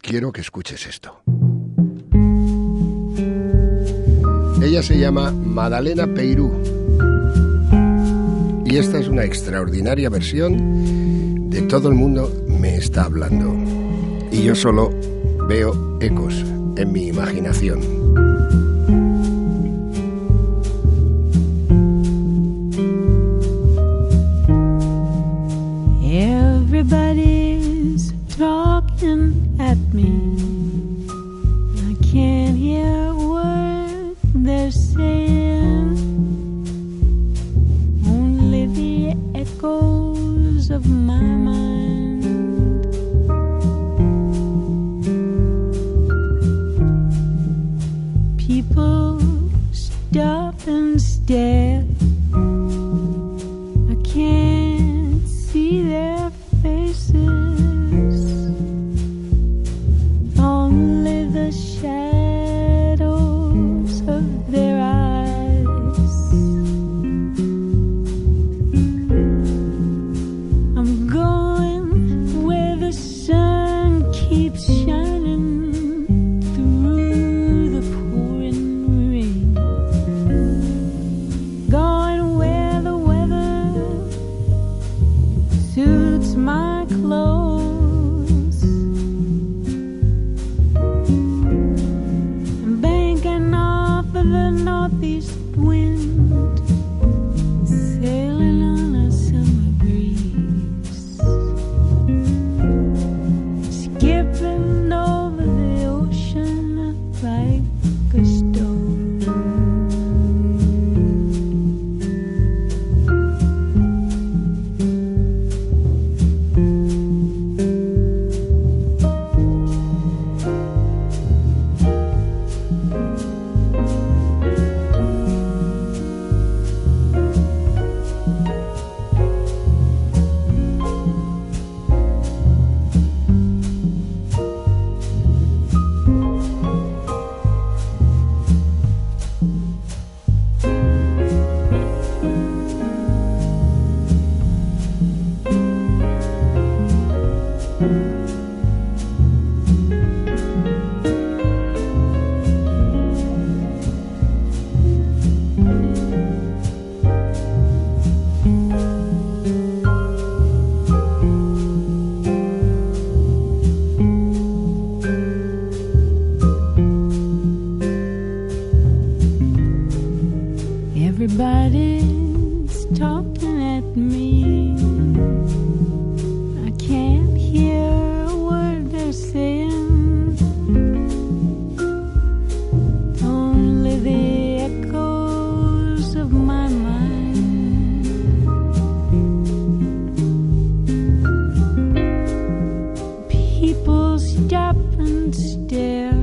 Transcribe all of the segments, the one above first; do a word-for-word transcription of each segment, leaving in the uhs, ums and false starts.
quiero que escuches esto. Ella se llama Madalena Peirú y esta es una extraordinaria versión de Todo el mundo me está hablando y yo solo veo ecos en mi imaginación. Everybody's talking at me. I can't hear a word they're saying. Only the echoes of my mind. People stop and stare. I can't see their faces, only the shadows of their eyes. I'm going where the sun keeps shining through the pouring rain, going where the weather suits my clothes. I'm banking off of the northeast wind, sailing on a summer breeze, skipping over the ocean like a stone. Everybody's talking at me. I can't hear a word they're saying, only the echoes of my mind. People stop and stare.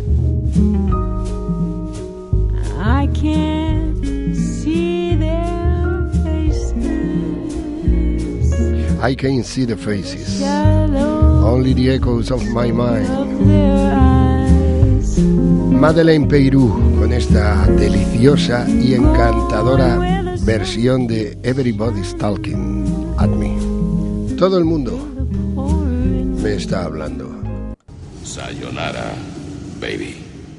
I can't see their faces. I can't see the faces, only the echoes of my mind. Madeleine Peirú con esta deliciosa y encantadora versión de Everybody's Talking at Me. Todo el mundo me está hablando. Sayonara, baby.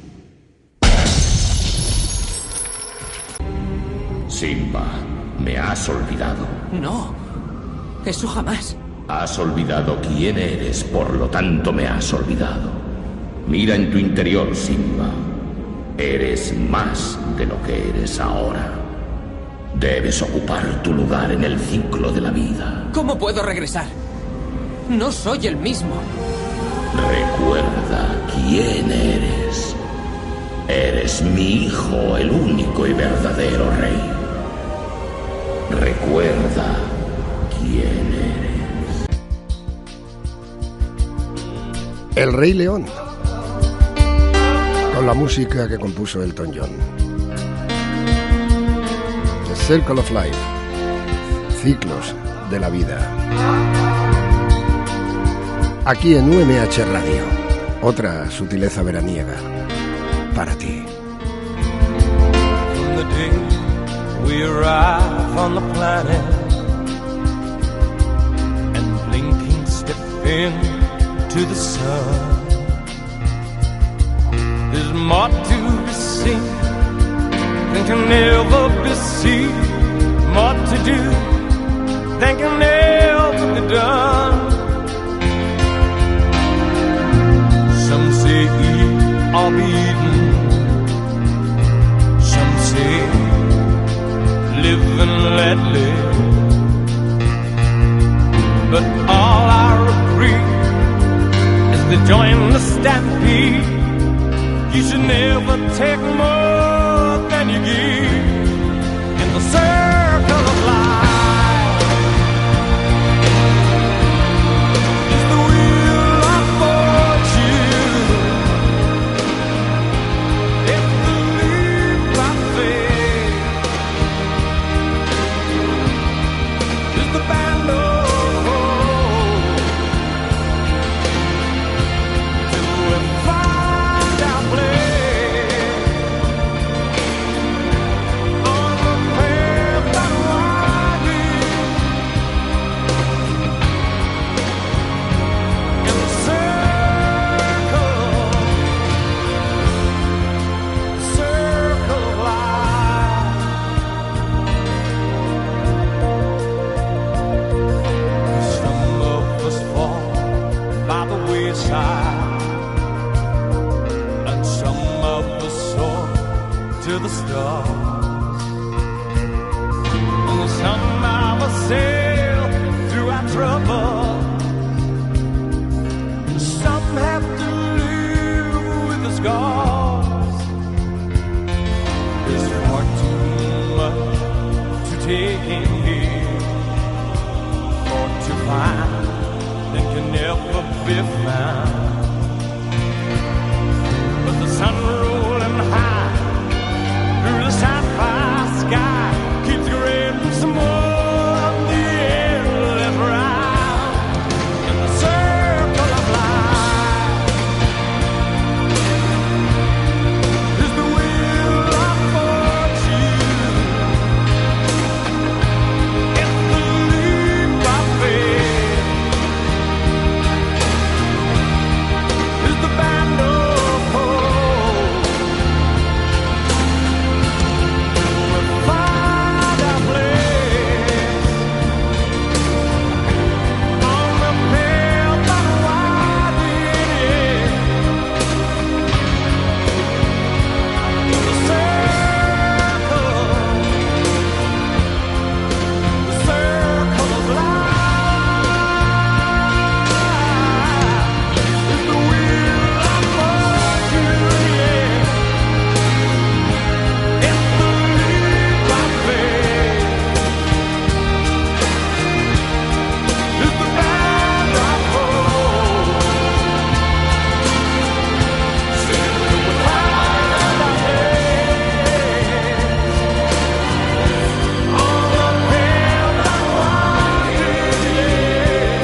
Simba, me has olvidado. No, eso jamás. Has olvidado quién eres, por lo tanto me has olvidado. Mira en tu interior, Simba. Eres más de lo que eres ahora. Debes ocupar tu lugar en el ciclo de la vida. ¿Cómo puedo regresar? No soy el mismo. Recuerda quién eres. Eres mi hijo, el único y verdadero rey. Recuerda quién eres. El Rey León, con la música que compuso Elton John. The Circle of Life, ciclos de la vida. Aquí en U M H Radio, otra sutileza veraniega para ti. From the day we arrive on the planet and blinking step into the sun, more to be seen than can ever be seen, more to do than can ever be done. Some say eat or be eaten, some say live and let live, but all I agree is to join the stampede. You should never take more than you give in the circle of life. It's the wheel of fortune. It's the leap of faith. It's the band of hope. Till we find our place. And some of us soar to the stars, and some of us sail through our trouble. Some have to live with the scars. There's far too much to take in here, or to find that can never be found. But the sun rolling high through the sapphire sky keeps creating some more of the endless round in the circle of life. Is the wheel of fortune. It's the leap of faith. Is the band of hope. We'll find our place on the pale but winding edge. The circle, the circle of life is the wheel of fortune, yeah. It's the leap of faith. It's the band of hope. Till we find our place on the pale but winding edge.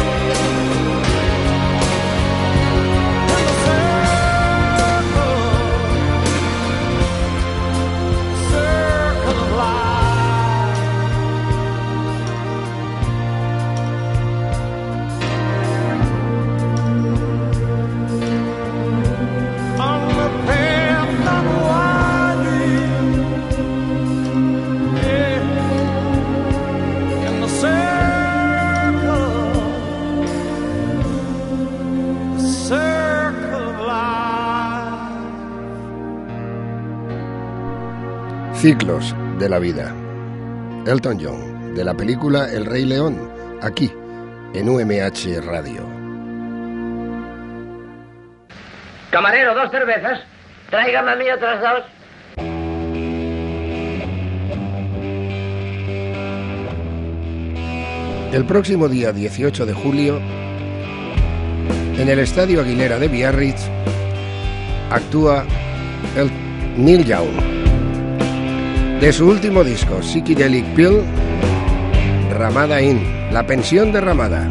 In the circle, circle of life. On the pale but winding, yeah. In the circle, the circle of life. Ciclos de la vida. Elton John, de la película El Rey León, aquí, en U M H Radio. Camarero, dos cervezas. Tráigame a mí otras dos. El próximo día dieciocho de julio, en el Estadio Aguilera de Biarritz, actúa el Neil Young. De su último disco, Psychedelic Pill, Ramada Inn, la pensión de Ramada.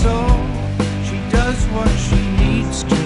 so she does what she needs to.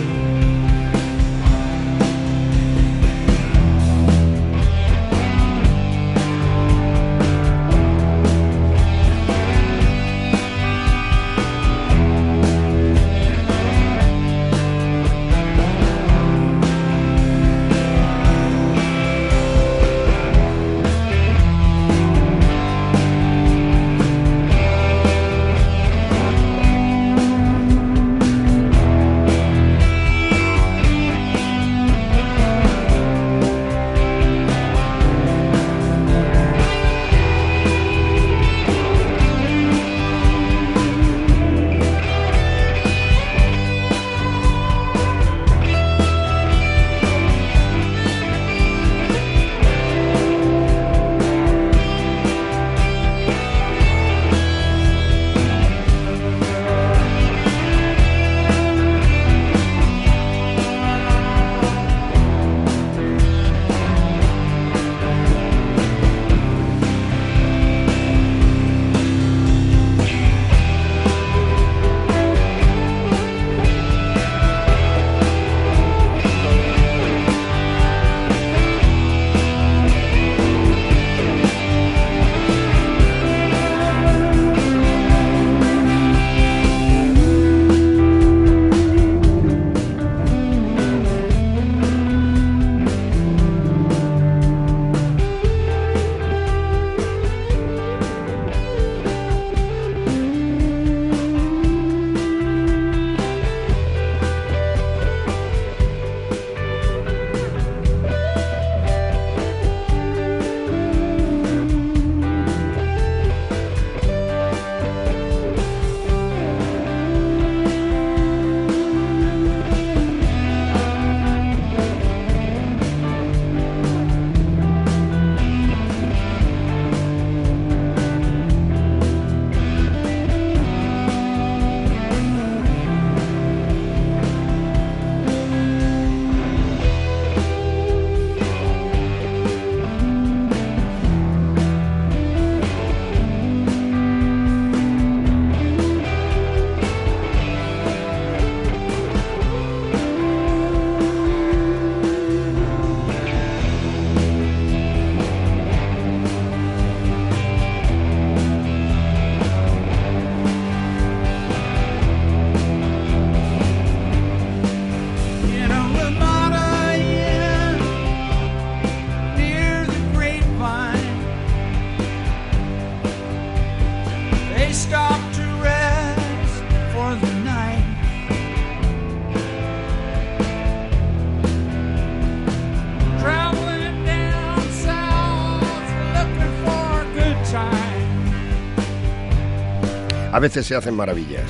A veces se hacen maravillas.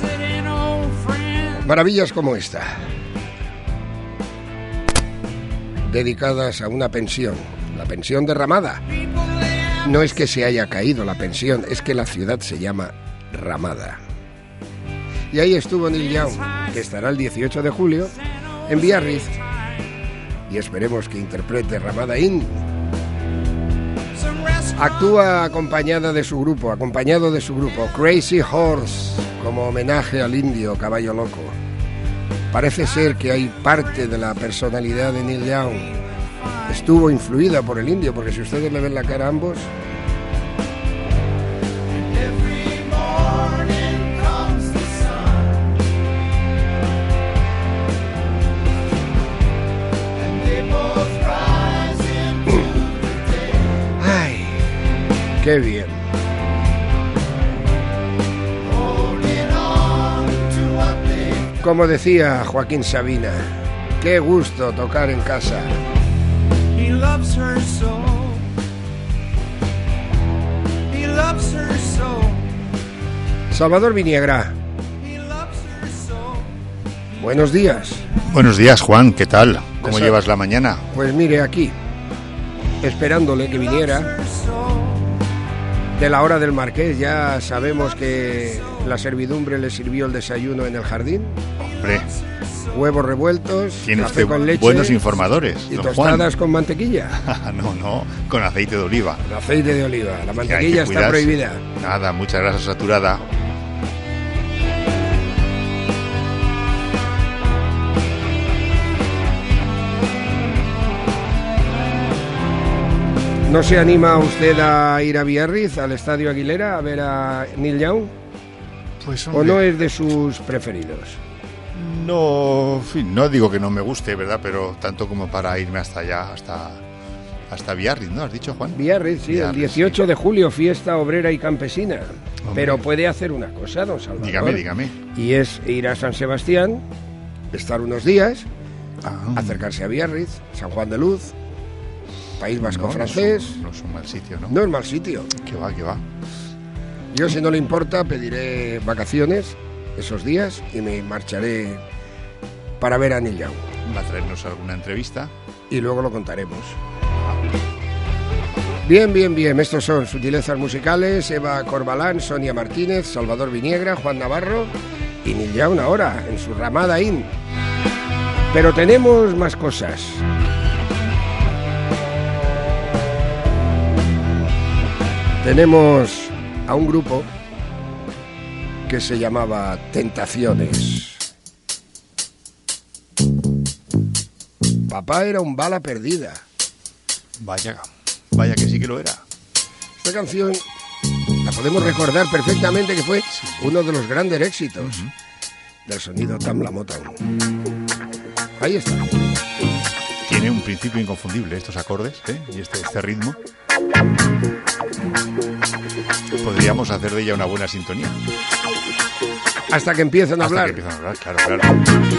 Maravillas como esta, dedicadas a una pensión, la pensión de Ramada. No es que se haya caído la pensión, es que la ciudad se llama Ramada. Y ahí estuvo Neil Young, que estará el dieciocho de julio en Biarritz, y esperemos que interprete Ramada Inn. Actúa acompañada de su grupo, acompañado de su grupo Crazy Horse, como homenaje al indio Caballo Loco. Parece ser que hay parte de la personalidad de Neil Young estuvo influida por el indio, porque si ustedes le ven la cara a ambos, ¡ay! ¡Qué bien! Como decía Joaquín Sabina, qué gusto tocar en casa. He loves her so. He loves her so. Salvador Viniegra, He loves her so. buenos días. Buenos días, Juan, ¿qué tal? ¿Cómo Eso. llevas la mañana? Pues mire, aquí, esperándole que viniera. De la hora del Marqués, ya sabemos que la servidumbre le sirvió el desayuno en el jardín. Hombre, Huevos revueltos, tiene café usted con leche buenos informadores, y don tostadas Juan. con mantequilla. No, no, con aceite de oliva. Con aceite de oliva. La Que hay que mantequilla está cuidarse. prohibida. Nada, mucha grasa saturada. ¿No se anima usted a ir a Biarritz, al Estadio Aguilera, a ver a Neil Young? Pues, ¿O no es de sus preferidos? No, en fin, no digo que no me guste, ¿verdad? Pero tanto como para irme hasta allá, hasta, hasta Biarritz, ¿no? ¿Has dicho, Juan? Biarritz, sí, Biarritz, el dieciocho sí. de julio, fiesta obrera y campesina. Hombre. Pero puede hacer una cosa, don Salvador. Dígame, dígame. Y es ir a San Sebastián, estar unos días, Ah, acercarse a Biarritz, San Juan de Luz, País Vasco no, francés. No es, un, no es un mal sitio, ¿no? No es mal sitio. Que va, que va. Yo, si no le importa, pediré vacaciones esos días y me marcharé para ver a Neil Young. Va a traernos alguna entrevista. Y luego lo contaremos. Bien, bien, bien. Estos son Sutilezas Musicales, Eva Corbalán, Sonia Martínez, Salvador Viniegra, Juan Navarro y Neil Young ahora, en su Ramada In. Pero tenemos más cosas. Tenemos a un grupo que se llamaba Tentaciones. Papá era un bala perdida. Vaya, vaya que sí que lo era. Esta canción la podemos recordar perfectamente, que fue uno de los grandes éxitos uh-huh. del sonido Tamla Motown. Ahí está. Tiene un principio inconfundible estos acordes, ¿eh? Y este, este ritmo. Podríamos hacer de ella una buena sintonía. Hasta que empiezan a Hasta hablar. que empiezan a hablar, claro, claro.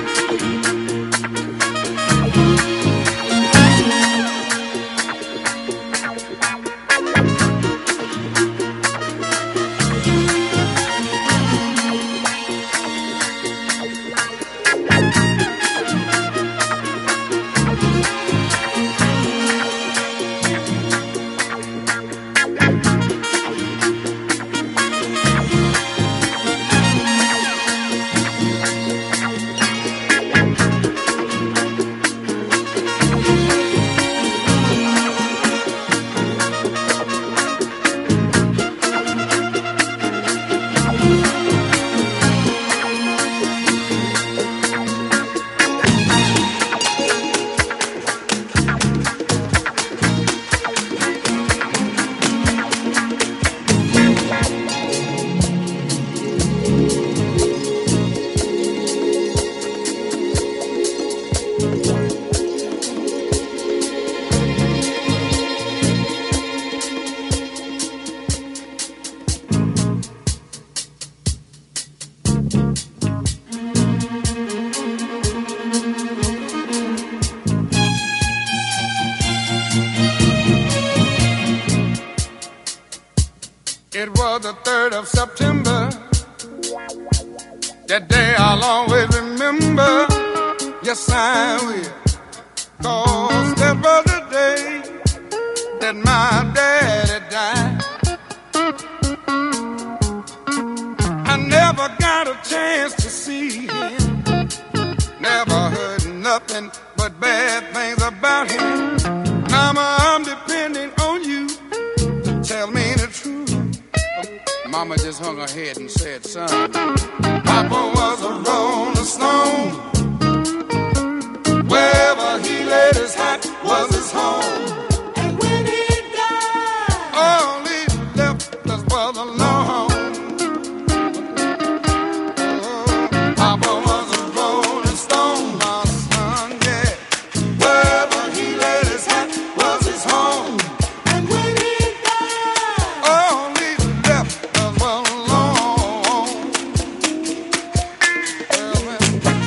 It was the third of September. That day I'll always remember. Yes, I will. 'Cause that was the day that my daddy died. I never got a chance to see him. Never heard nothing but bad things about him. Mama, I'm depending on you to tell me the truth. Mama just hung her head and said, son, Papa was a rolling stone. Wherever he laid his hat was his home. And when he died, all he left us was alone. Oh, Papa was a rolling stone, my son, yeah. Wherever he laid his hat was his home. And when he died, all he left us was alone. Well, man.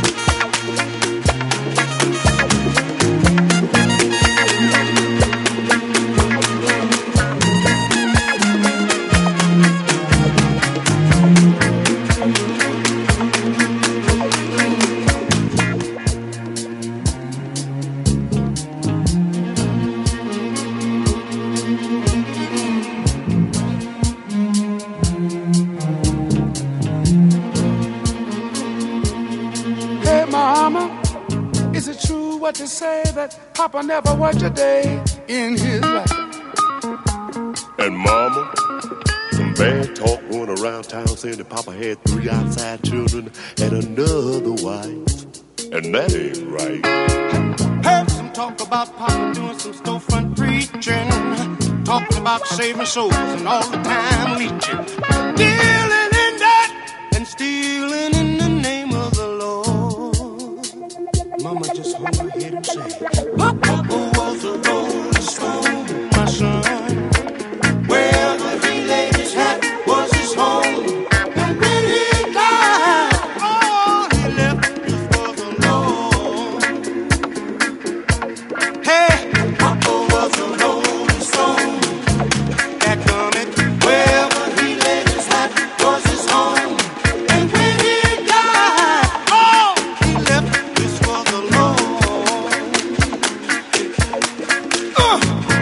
Hey, Mama, is it true what they say that Papa never worked a day in his life? And Mama, some bad talk going around town saying that Papa had three outside children and another wife. And that ain't right. Heard some talk about Papa doing some storefront preaching. talking about saving souls and all the time leeching, dealing in that and stealing in the name of the Lord. Mama just hung her head and said, Papa was a rolling stone, my son. Wherever he laid his hat was his home. And when he died, all he left us was alone. Hey, Papa was a rolling stone. That coming, wherever he laid his hat was his home. And when he died, all he left us was alone. Uh.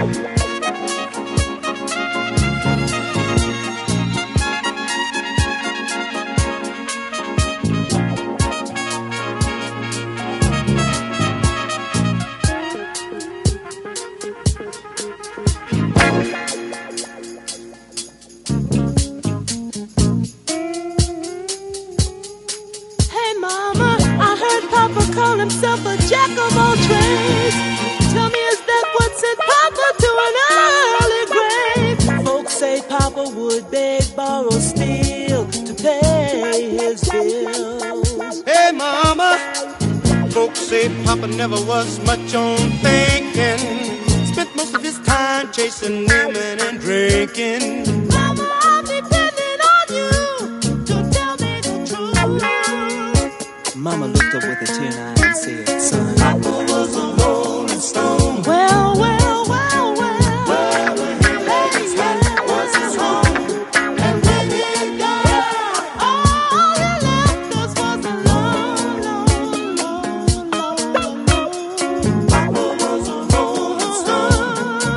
Hey mama, I heard Papa call himself a jack of all trades. Tell me, is that what sent Papa to an early grave? Folks say Papa would beg, borrow, steal to pay his bills. Hey, mama, folks say Papa never was much on thinking. Spent most of his time chasing women and drinking. Mama, I'm depending on you to tell me the truth. Mama looked up with a tear in her eye and said, son, Papa was a rolling stone. Well, well, well, well. Wherever he laid his hat was his home. And when he died, All he left us was alone, alone, alone, Papa was a rolling stone.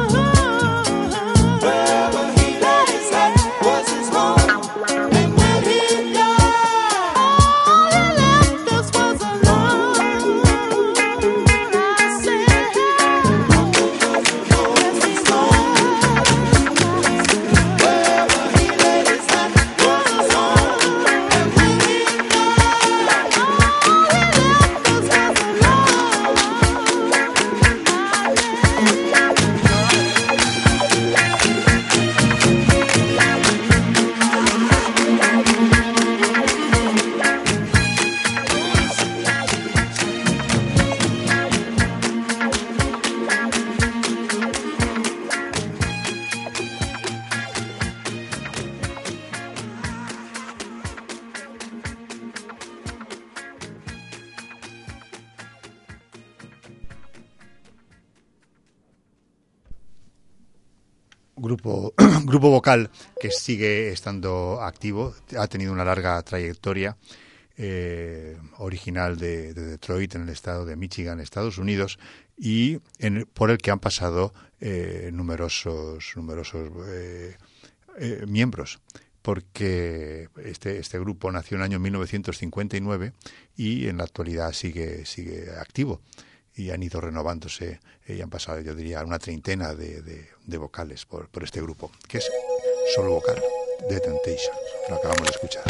Wherever he laid his hat was his home. And when he died, all he left us was alone. I said, Grupo, grupo vocal que sigue estando activo, ha tenido una larga trayectoria, eh, original de, de Detroit, en el estado de Michigan, Estados Unidos, y en, por el que han pasado eh, numerosos, numerosos eh, eh, miembros, porque este, este grupo nació en el año mil novecientos cincuenta y nueve y en la actualidad sigue, sigue activo. Y han ido renovándose, eh, y han pasado, yo diría, una treintena de, de, de vocales por, por este grupo, que es solo vocal, The Temptations, lo acabamos de escuchar.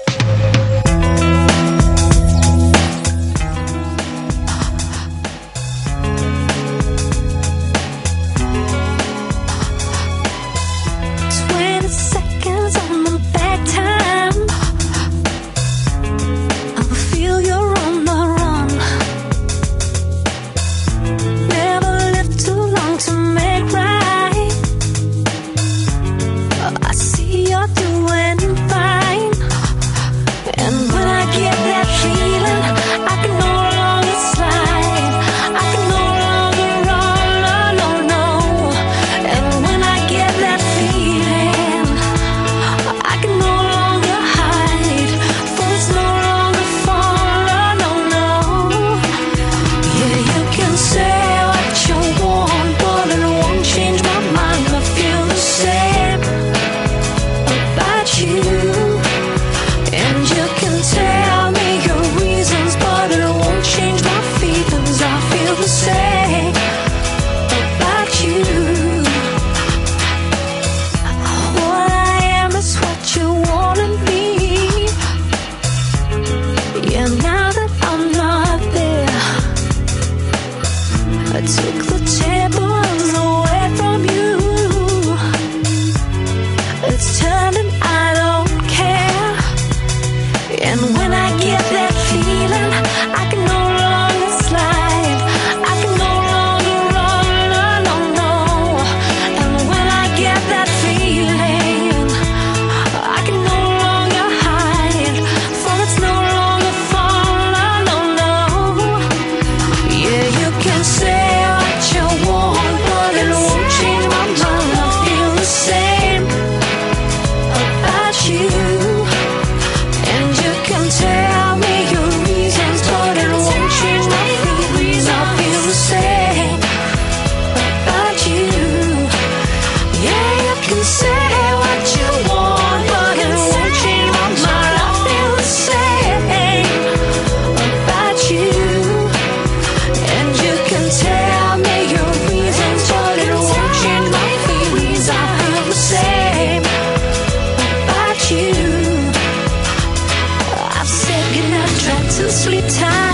twenty seconds on the back time. I will feel you're on the run. Never lived too long to make right. I see you're doing fine. And when I get can say what you want, but it won't change my mind. I feel the same about you. And you can tell me your reasons, but it won't change my feelings. I feel the same about you. I've said goodnight, tried to sleep tight.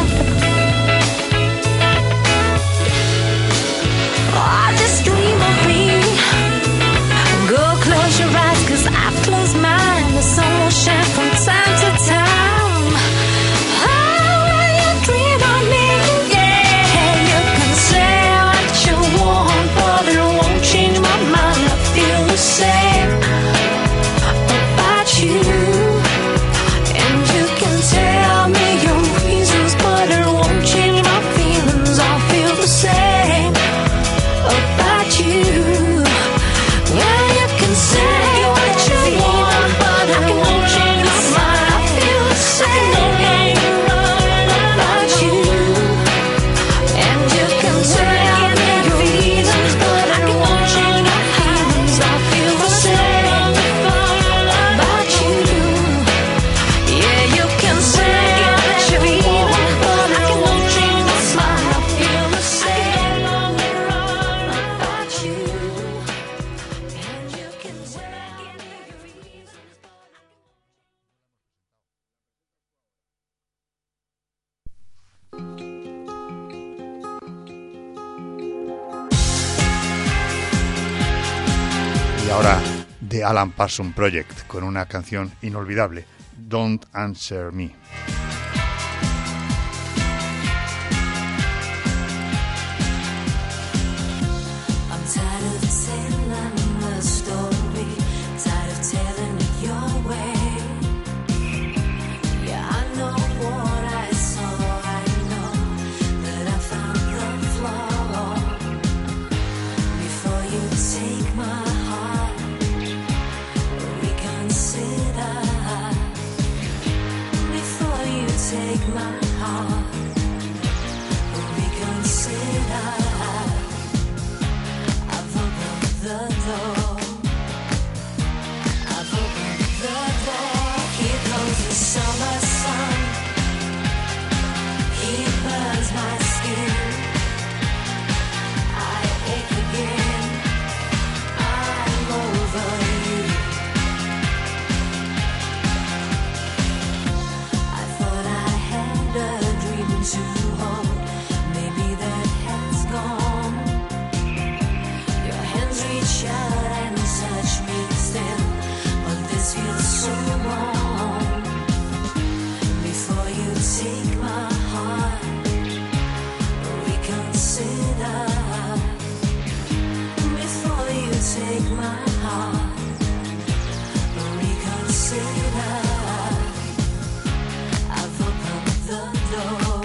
Oh, just dream of me. Go close your eyes, cause I've closed mine. The sun will shine from time to time. Oh, when you dream of me, yeah. You can say what you want, but it won't change my mind. I feel the same about you. And you can tell me your reasons, but it won't change my feelings. I feel the same about you. Yeah, you can say what you want, but it won't change my mind. I feel the same about you. And you can tell me your reasons, but it won't change my feelings. I feel the same about you. Yeah, you can say what you want, but it won't change my mind. I feel the same about you. And you can tell me your reasons. Y ahora The Alan Parsons Project con una canción inolvidable, Don't Answer Me. I'm tired of telling the story, tired of telling it your way. Yeah, I know what I saw, I know that I found the flaw. Before you take my heart, reconsider. Before you take my heart, reconsider. I've opened the door. I've opened the door. Here comes the summer sun. He burns my skin. I ache again. I'm over you. I thought I had a dream to hold. Maybe that has gone. Your hands reach out and touch me still, but this feels so wrong. Before you take my heart, reconsider. Before you take my heart, reconsider. I've opened the door.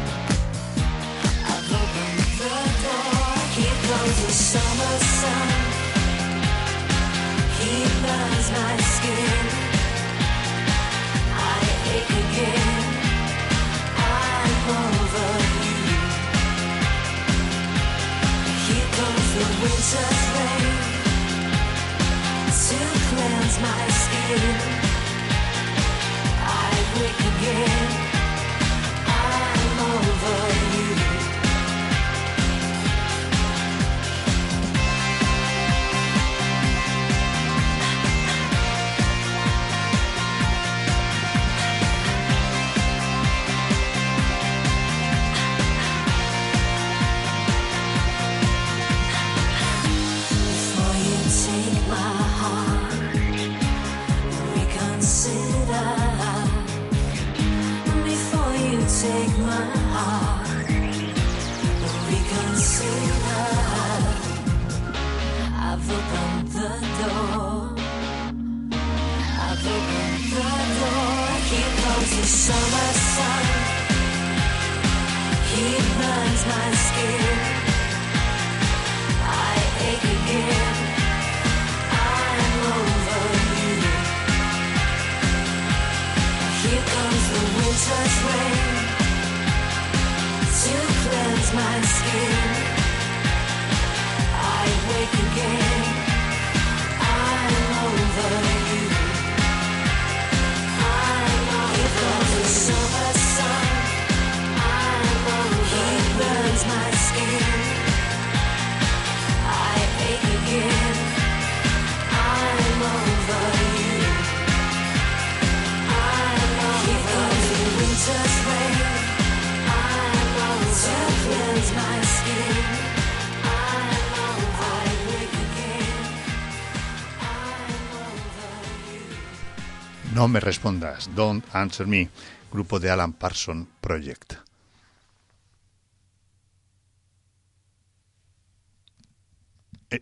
I've opened the door. Here comes the summer sun. He burns my skin. I ache again. I'm over you. Here comes the winter's rain to cleanse my skin. I wake again. I'm over you. Before you take my heart, reconsider. Before you take my heart, reconsider. I've opened the door. I've opened the door. Here comes the summer sun. He burns my skin. I ache again. I'm over you. Here comes the winter's rain to cleanse my skin. I wake again. I No me respondas, Don't Answer Me, grupo de Alan Parsons Project. Eh.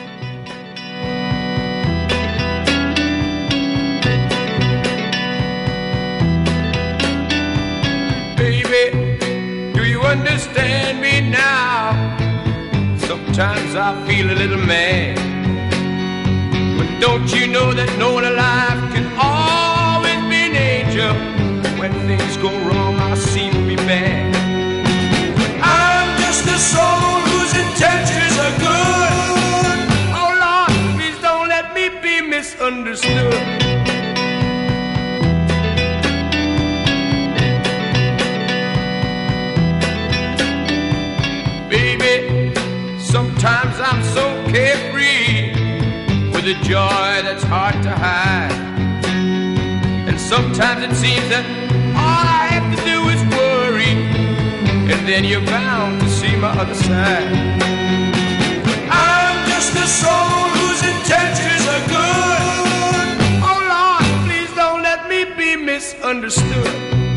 Baby, do you understand me now? Sometimes I feel a little mad, but don't you know that no one alive can always be an angel? When things go wrong, I seem to be bad. I'm just a soul whose intentions are good. Oh Lord, please don't let me be misunderstood. Baby, sometimes I'm so carefree with a joy that's hard to hide. And sometimes it seems that all I have to do is worry, and then you're bound to see my other side. I'm just a soul whose intentions are good. Oh Lord, please don't let me be misunderstood.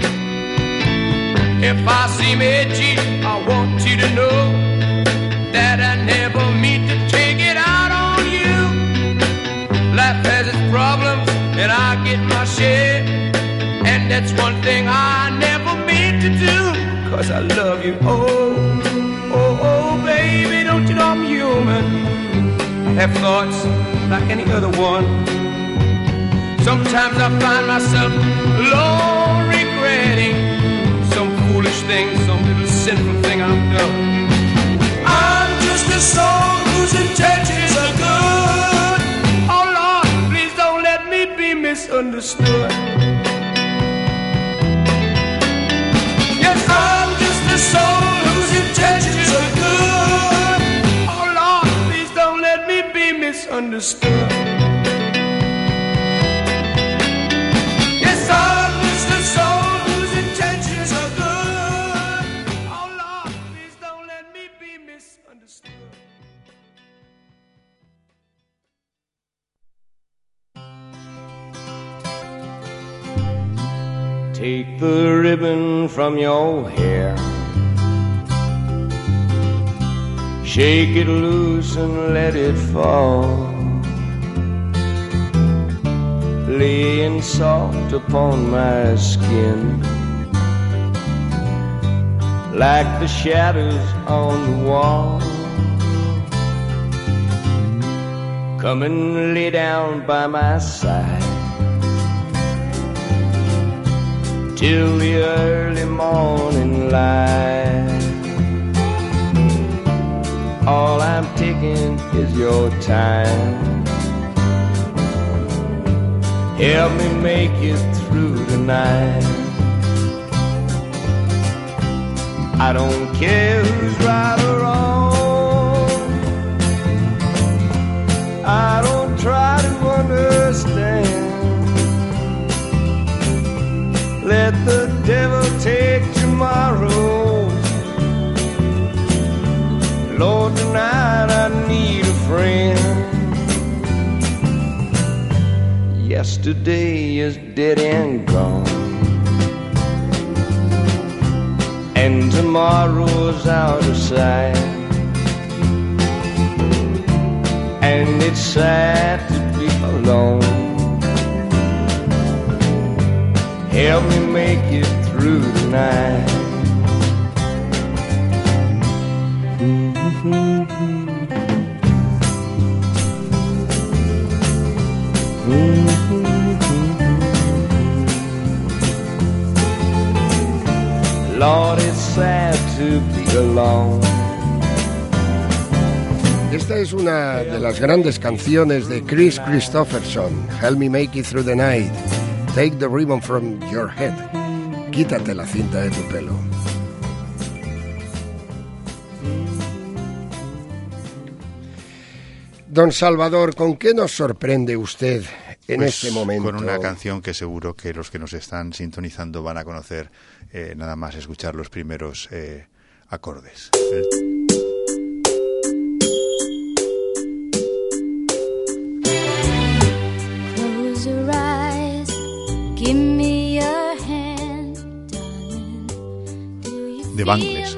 If I seem edgy, I want you to know that I never mean to take it out on you. Life has its problems, and I get my share, and that's one thing I never meant to do, 'cause I love you. Oh, oh, oh, baby, don't you know I'm human? I have thoughts like any other one. Sometimes I find myself alone regretting some foolish thing, some little sinful thing I've done. I'm just a soul whose intentions are good. Oh Lord, please don't let me be misunderstood. Yes, I'm just a soul whose intentions are good. Oh Lord, please don't let me be misunderstood. Yes, I'm just a soul whose intentions are good. Oh Lord, please don't let me be misunderstood. Take the ribbon from your hair, shake it loose and let it fall, laying soft upon my skin, like the shadows on the wall. Come and lay down by my side till the early morning light. All I'm taking is your time. Help me make it through the night. I don't care who's right or wrong. I don't try to understand. Let the devil take tomorrow. Lord, tonight I need a friend. Yesterday is dead and gone, and tomorrow's out of sight. And it's sad to be alone. Help me make it through the night. Mm-hmm. Mm-hmm. Lord, it's sad to be alone. Esta es una de las grandes canciones de Chris Christopherson. Help me make it through the night. Take the ribbon from your head. Quítate la cinta de tu pelo. Don Salvador, ¿con qué nos sorprende usted en pues este momento? Con una canción que seguro que los que nos están sintonizando van a conocer, eh, nada más escuchar los primeros eh, acordes. El... Close your eyes, Bangles.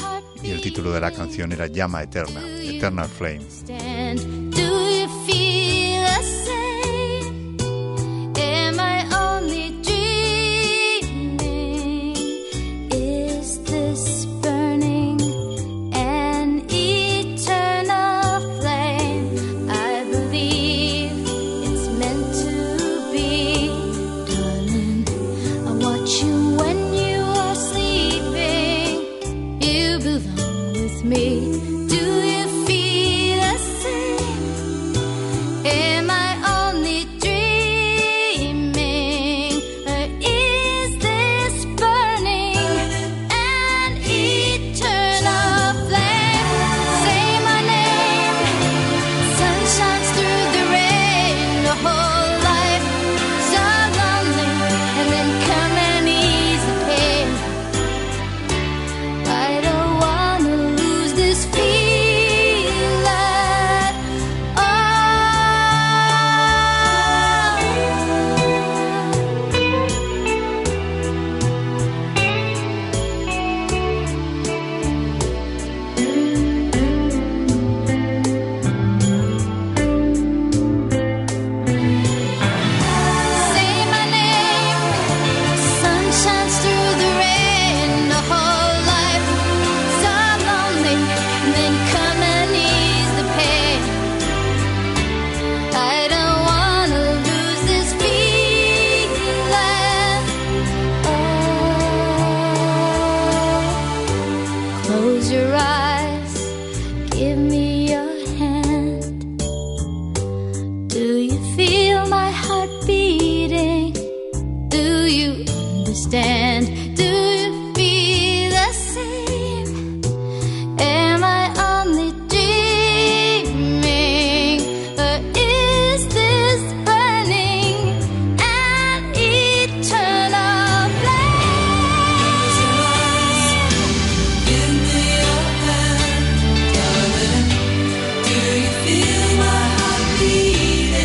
Y el título de la canción era Llama Eterna, Eternal Flame.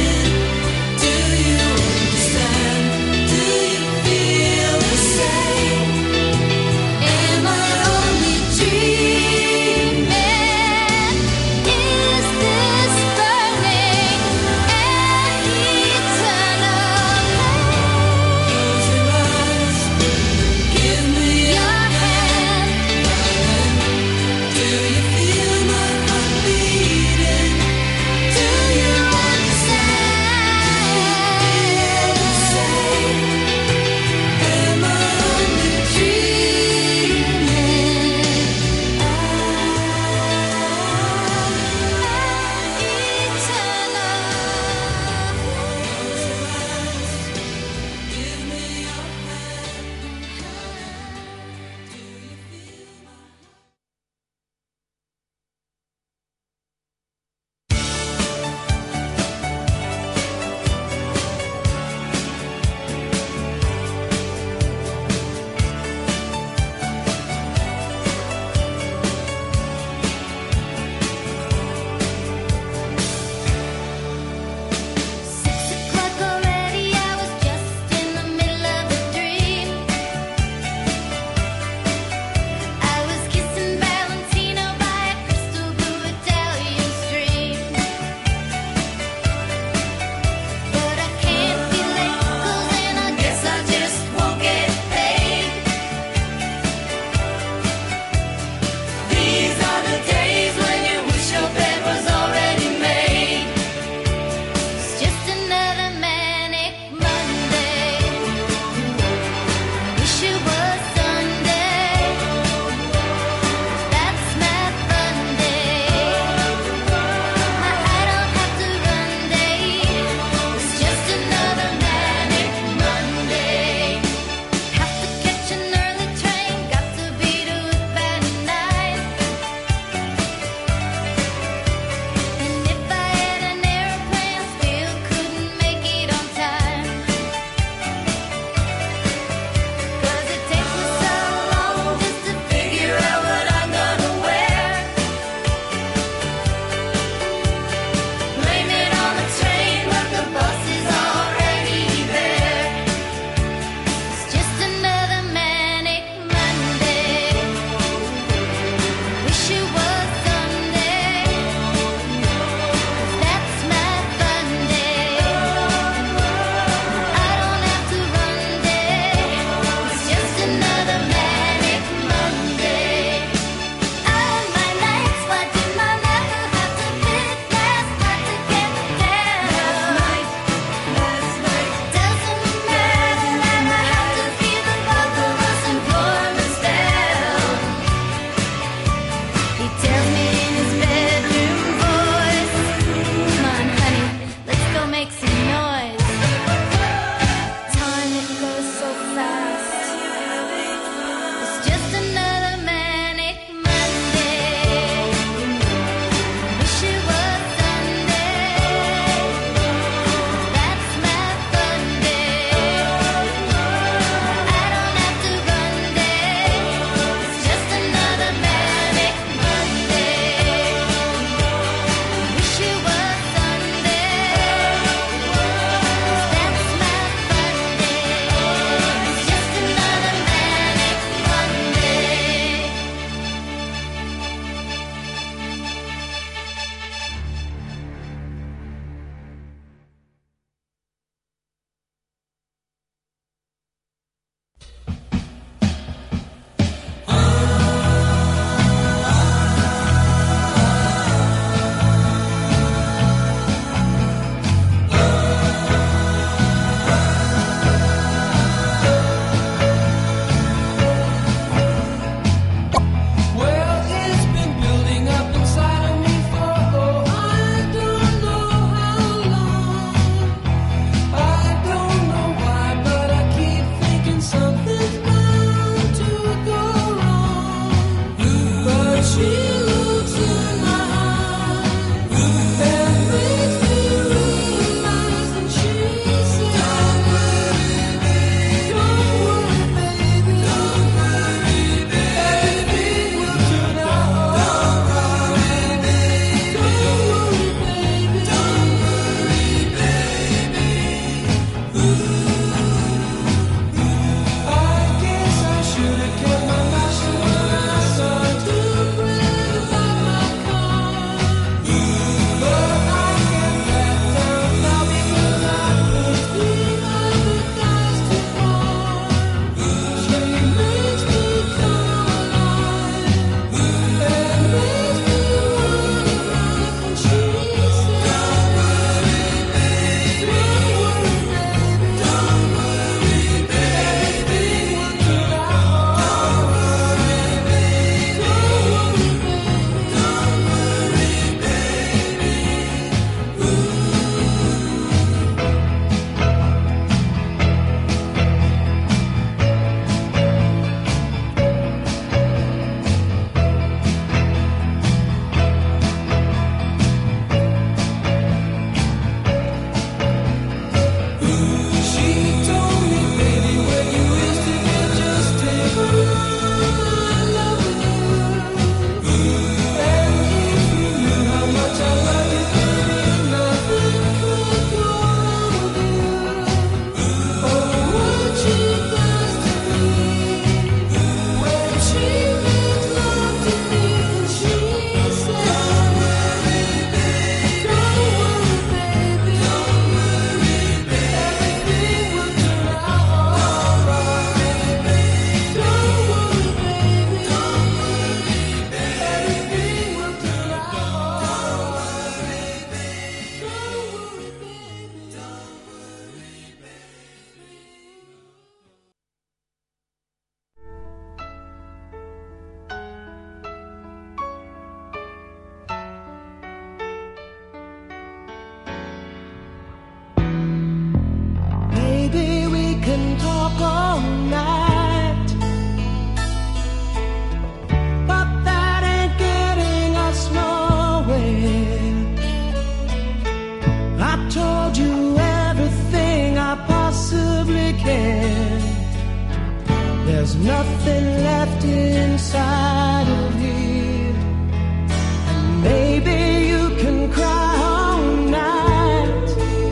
Say I told you everything I possibly can. There's nothing left inside of here. And maybe you can cry all night,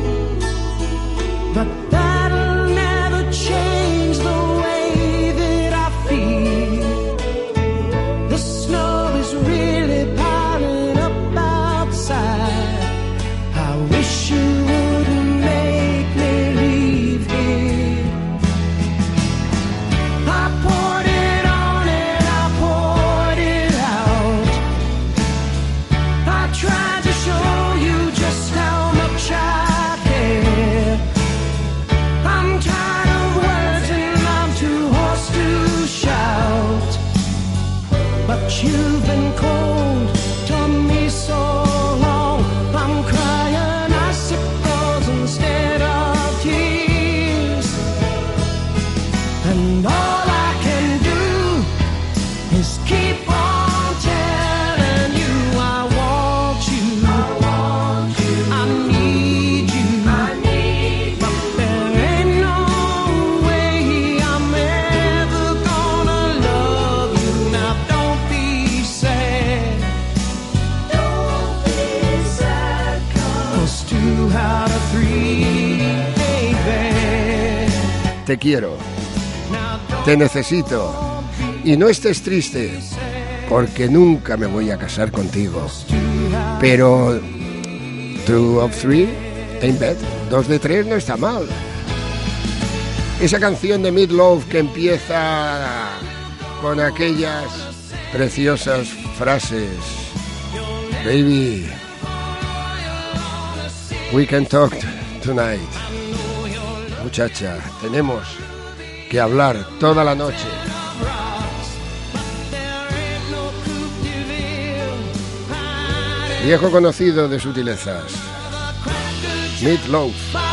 but that'll never change the way that I feel. The snow is really piling up outside. I wish you wouldn't make me leave here. I poured it on and I poured it out. I tried to show you just how much I care. I'm tired of words and I'm too hoarse to shout. But you've been cold to me so long. I'm crying icicles instead of tears. And all I can do is keep on telling you I want you. I want you. I need you. I need you. But there ain't no way I'm ever gonna love you. Now don't be sad. Don't be sad. 'Cause two out of three ain't bad. Te quiero, te necesito, y no estés triste, porque nunca me voy a casar contigo. Pero two of three ain't bad, dos de tres no está mal. Esa canción de Meat Loaf que empieza con aquellas preciosas frases: Baby, we can talk tonight. Muchacha, tenemos que hablar toda la noche. Viejo conocido de sutilezas, Meat Loaf.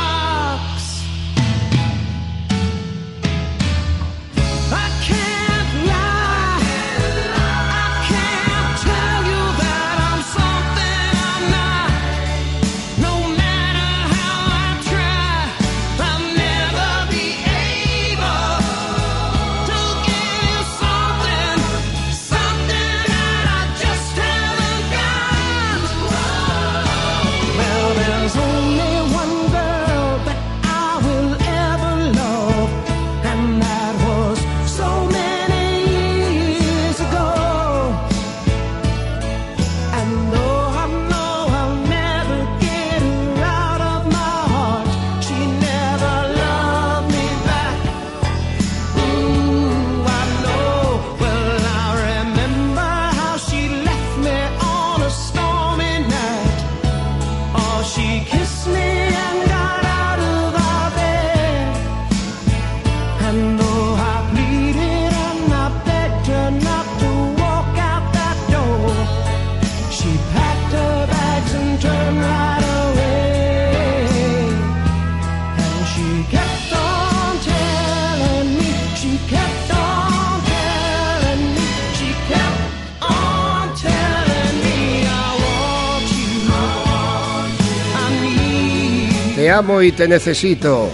Te amo y te necesito.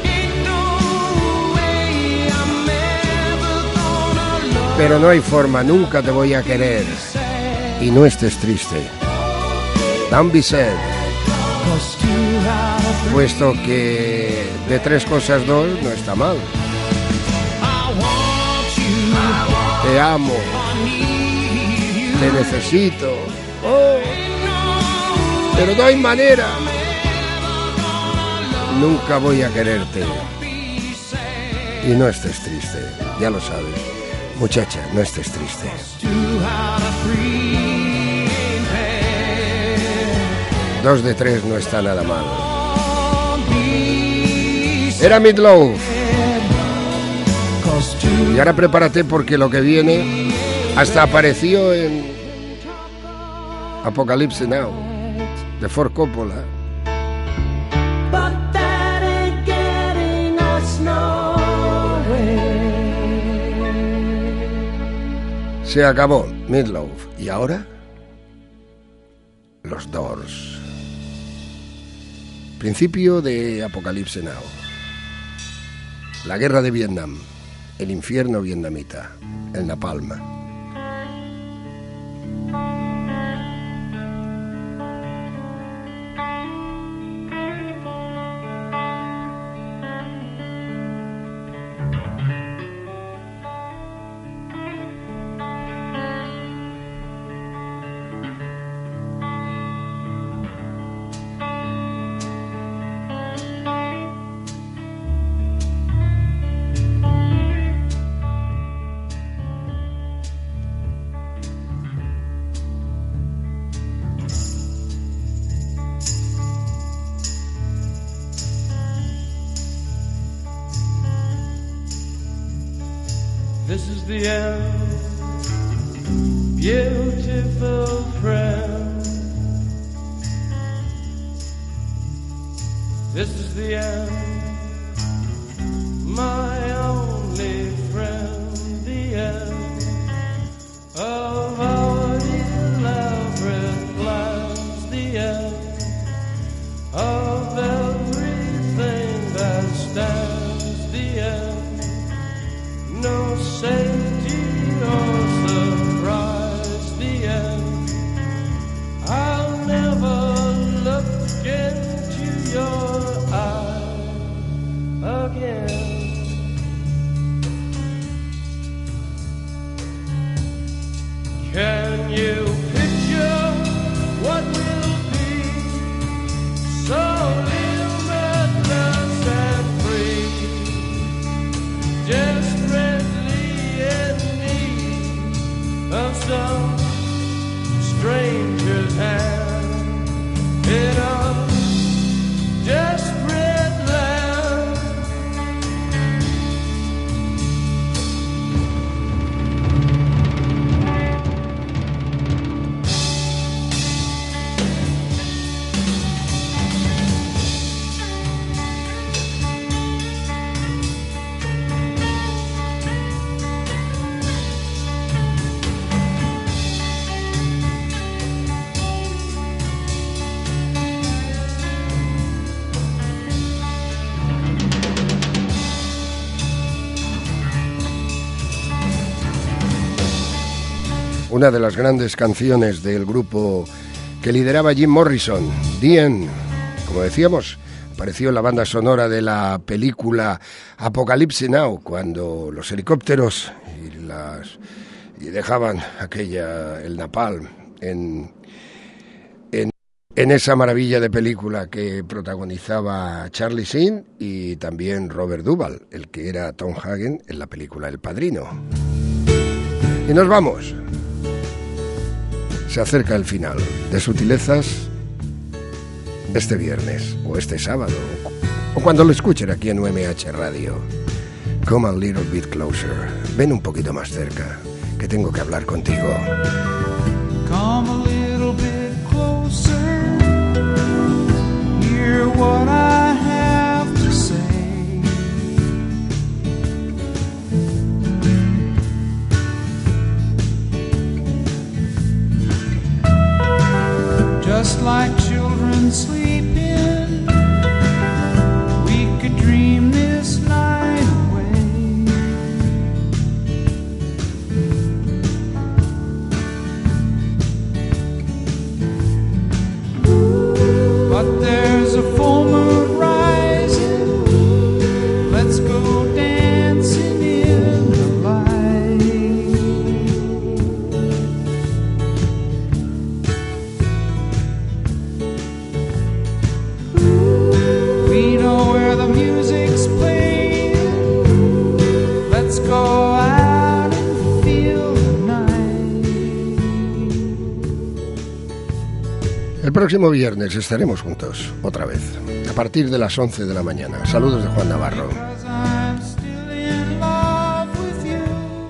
Pero no hay forma, nunca te voy a querer. Y no estés triste. Don't be sad. Puesto que de tres cosas dos no está mal. Te amo. Te necesito. Oh. Pero no hay manera. Nunca voy a quererte. Y no estés triste, ya lo sabes. Muchacha, no estés triste. Dos de tres no está nada mal. Era Meat Loaf. Y ahora prepárate porque lo que viene hasta apareció en Apocalypse Now, de Ford Coppola. Se acabó Meat Loaf. ¿Y ahora? Los Doors. Principio de Apocalypse Now. La guerra de Vietnam, el infierno vietnamita, el napalm. This is the end, beautiful friend. This is the end, my only friend. The end of our elaborate plans. The end of everything that stands. The end. No safety or surprise, the end. I'll never look into your eyes again. Can you picture what will be so limitless and free? Just of some stranger's hand in a desperate land. Una de las grandes canciones del grupo que lideraba Jim Morrison, The End, como decíamos, apareció en la banda sonora de la película Apocalypse Now, cuando los helicópteros y las y dejaban aquella el napalm en, en en esa maravilla de película que protagonizaba Charlie Sheen y también Robert Duvall, el que era Tom Hagen en la película El Padrino. Y nos vamos. Se acerca el final de Sutilezas este viernes o este sábado o cuando lo escuchen aquí en U M H Radio. Come a little bit closer. Ven un poquito más cerca, que tengo que hablar contigo. Come a little bit closer. Hear what I have to say. Just like children sleeping, we could dream this night away. But there's a full moon rising. Let's go dancing in the light. We know where the music's playing. Let's go out and feel the night. El próximo viernes estaremos juntos, otra vez, a partir de las once de la mañana. Saludos de Juan Navarro.